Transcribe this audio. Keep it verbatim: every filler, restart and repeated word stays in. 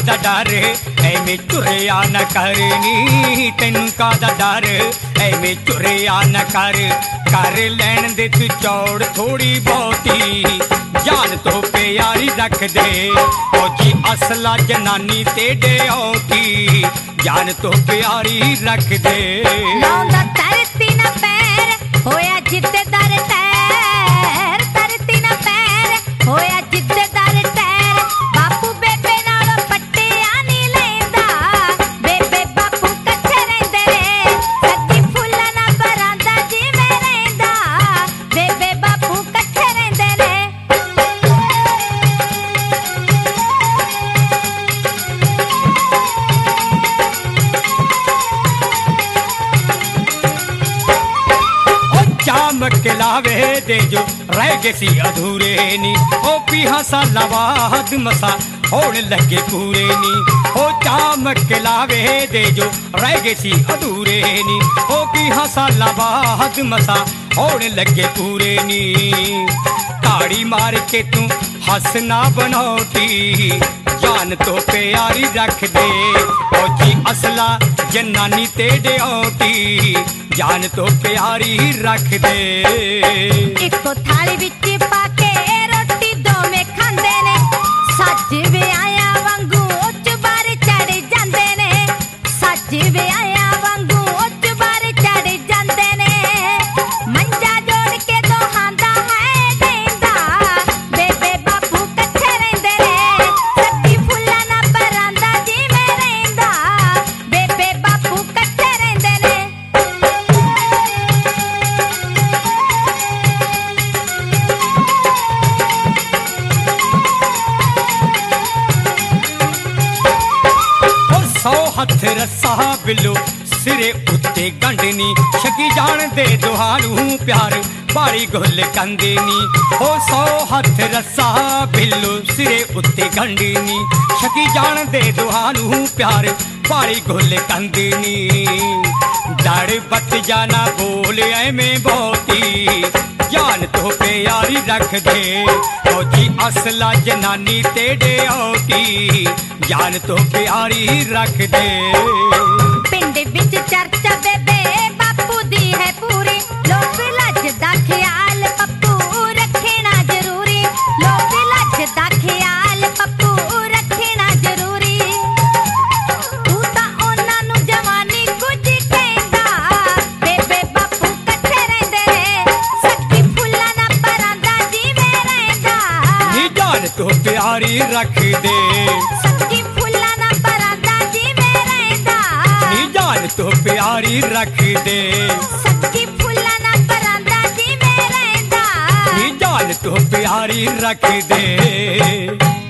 कादा डर एवें चुरिया न करनी, तैनू कादा डर एवें चुरिया न कर। कर लैन दे तू चौड़ थोड़ी बहुती, जान तो प्यारी रख दे फौजी असला जनानी ते डौती, जान तो प्यारी रख दे। लाउंदा धरती ना पैर होया जिद्दे दर टैर, धरती ना पैर होया जिद्दे दर टैर। बापू बेबे नालों पट्टिया नहीं लेंदा, बेबे बापू कट्ठे रहिंदे ने। सच्ची फुल्लां ना बरांदा जिवें रहिंदा, बेबे बापू कट्ठे रहिंदे ने। चमक लावे दे जो रह गए सी अधूरे नी, ओ पीहा साला बाद मसा होने लगे पूरे नी। ओ चमक लावे दे जो रह गए सी अधूरे नी, ओ पीहा साला बाद मसा होने लगे पूरे नी। ताड़ी मार के तू हंसना बनौटी, जान तो प्यारी रख दे फौजी असला जनानी ते डौटी, जान तो प्यारी रख दे। इको थाली विच पाके रोटी दोवें खांदे ने, सज विआया वांगू उच बार चढ़ जांदे ने, सज विआया वांगू उच बार चढ़ जांदे ने। मंजा जोड़ के दोहां दा है देंदा, बेबे बापू कट्ठे रहिंदे ने। सच्ची फुल्लां ना बरांदा जिवें रहिंदा, बेबे बापू कट्ठे रहिंदे ने। सौ हथ रस्सा बिलो सिरे उत्ते गंढनी, छकी जान दे दुहानू प्यार बाड़ी गुल कंदेनी। हो सौ हथ रस्सा बिलो सिरे उत्ते गंढनी, छकी जान दे दुहानू प्यार बाड़ी गुल कंदेनी। डर बत जाना बोल ऐवें बहुती, जान तो प्यारी रख दे फौजी असला जनानी ते डौती, जान तो प्यारी रख दे। पिंड विच चर्चा बेबे बापू दी है पूरी, लोक लज दा ख्याल पप्पू रखना जरूरी, लोक लज दा ख्याल पप्पू रखना जरूरी। तू तां उन्हां नू जवानी कुछ कहंदा, बेबे बापू कट्ठे रहिंदे ने। सच्ची फुल्लां ना बरांदा जिवें रहिंदा, नी जान तो प्यारी रख दे। सच्ची फुल्लां ना बरांदा जिवें रहिंदा, नी जान तो प्यारी रख दे। सच्ची फुल्लां ना बरांदा जिवें रहिंदा, नी जान तो प्यारी रख दे।